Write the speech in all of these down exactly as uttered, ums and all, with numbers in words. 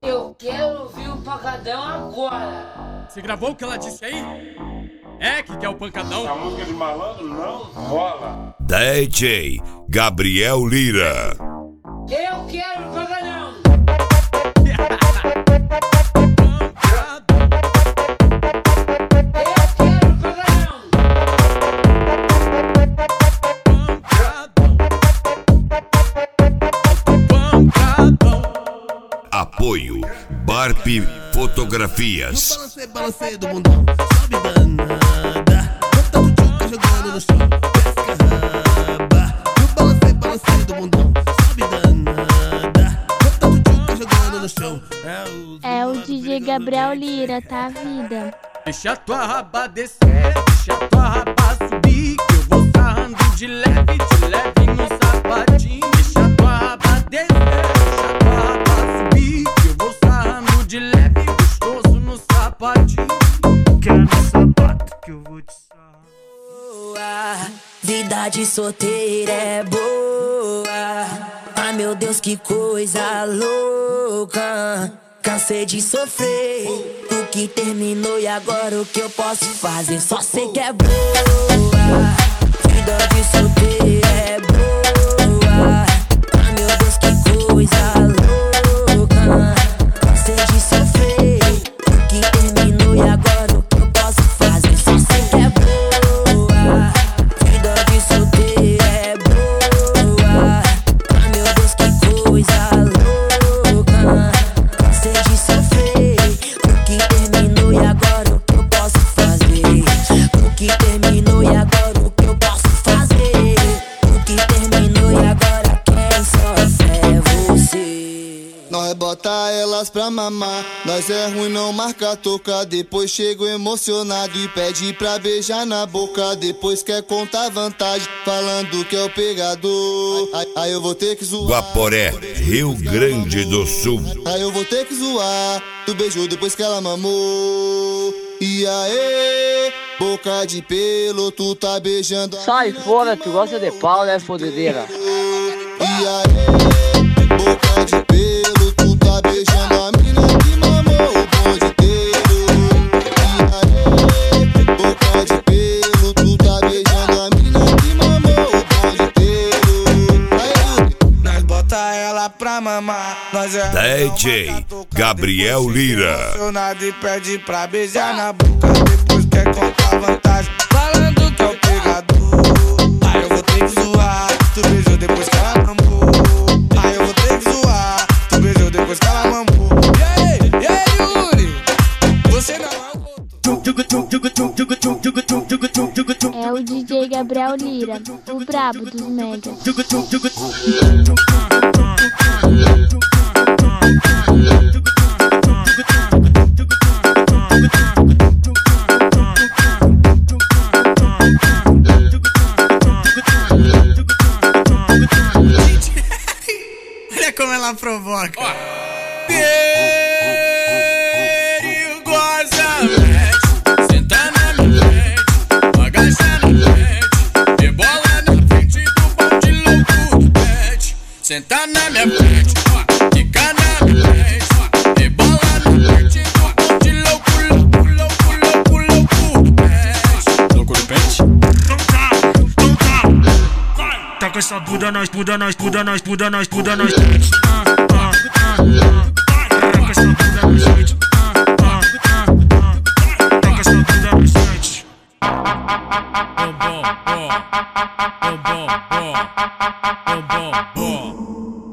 Eu quero ouvir o pancadão agora. Você gravou o que ela disse aí? É que quer o pancadão? A música de malandro não rola. D J Gabriel Lira. Eu quero o pancadão. Apoio Barp Fotografias. Balancei, balancei do mundão, sobe danada. Bota tchuca jogando no chão, descarraba. Eu balancei, balancei do mundão, sobe danada. Bota tchuca jogando no chão. É o D J Gabriel Lira, tá, vida? Deixa tua raba descer, deixa tua raba subir, que eu vou sarrando de leve, de leve no sapatinho. Deixa tua raba descer, deixa tua raba subir, que eu vou sarrando de leve, gostoso no sapatinho. Quer no sapato que eu vou te sarrar. Vida de solteira é boa. Ai meu Deus, que coisa louca. Cansei de sofrer, tu que terminou e agora o que eu posso fazer? Só sei que é boa. Vida de solteira é boa. Ai meu Deus, que coisa louca. Cansei de sofrer, tu que terminou e agora o que eu posso fazer? Só sei que é boa. Vida de solteira é boa. Ai meu Deus, que coisa louca. Cansei de sofrer, o que terminou e agora o que eu posso fazer? O que terminou e agora o que eu posso fazer? O que terminou e agora quem sofre é você. Nós bota elas pra mamar. Nós é ruim, não marca toca. Depois chego emocionado e pede pra beijar na boca. Depois quer contar vantagem, falando que é o pegador. Aí, aí eu vou ter que zoar. Guaporé, Rio Grande do Sul. Aí eu vou ter que zoar. Tu beijou depois que ela mamou. E aí, boca de pelo, tu tá beijando. Sai fora, tu gosta de pau, né, fodedeira? E aí, boca de pelo, tu tá beijando a mina que mamou o bonde inteiro. E aí, boca de pelo, tu tá beijando a mina que mamou o bonde inteiro. Aí, nós bota ela pra mamar. Nós é D J Gabriel Lira. emocionado e pede pra beijar na boca. Depois quer contar vantagem, falando que é o pegador. Aí eu vou ter que zoar. Tu beijou depois que ela mamou. Aí eu vou ter que zoar. Tu beijou depois que ela mamou. E aí, e aí, Yuri? Você não é o... É o D J Gabriel Lira, o brabo dos megas. Olha como ela provoca. Perigosamente, senta na minha frente, agacha na frente, rebola na frente do bonde louco do pet. Senta na minha frente, fica na minha frente, rebola na frente do bonde louco, louco, louco, louco, louco do pet. Louco do pet? Então tá, então tá. Vai. Tá com essa bunda nós, bunda nós, bunda nós, bunda nós, bunda nós. Ah, ah, ah, ah. Tá com essa bunda nós, gente. Ah, ah, ah, ah. Tá com essa bunda nós, gente. Bom, bom, bom. Bom, bom, bom. Bom, bom, bom.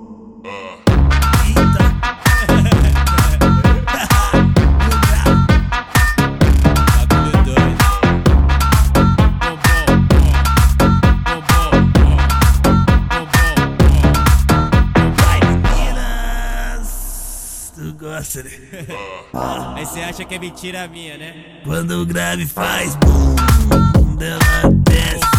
Tu gosta, né? Aí você acha que é mentira minha, né? Quando o grave faz bum, ela desce.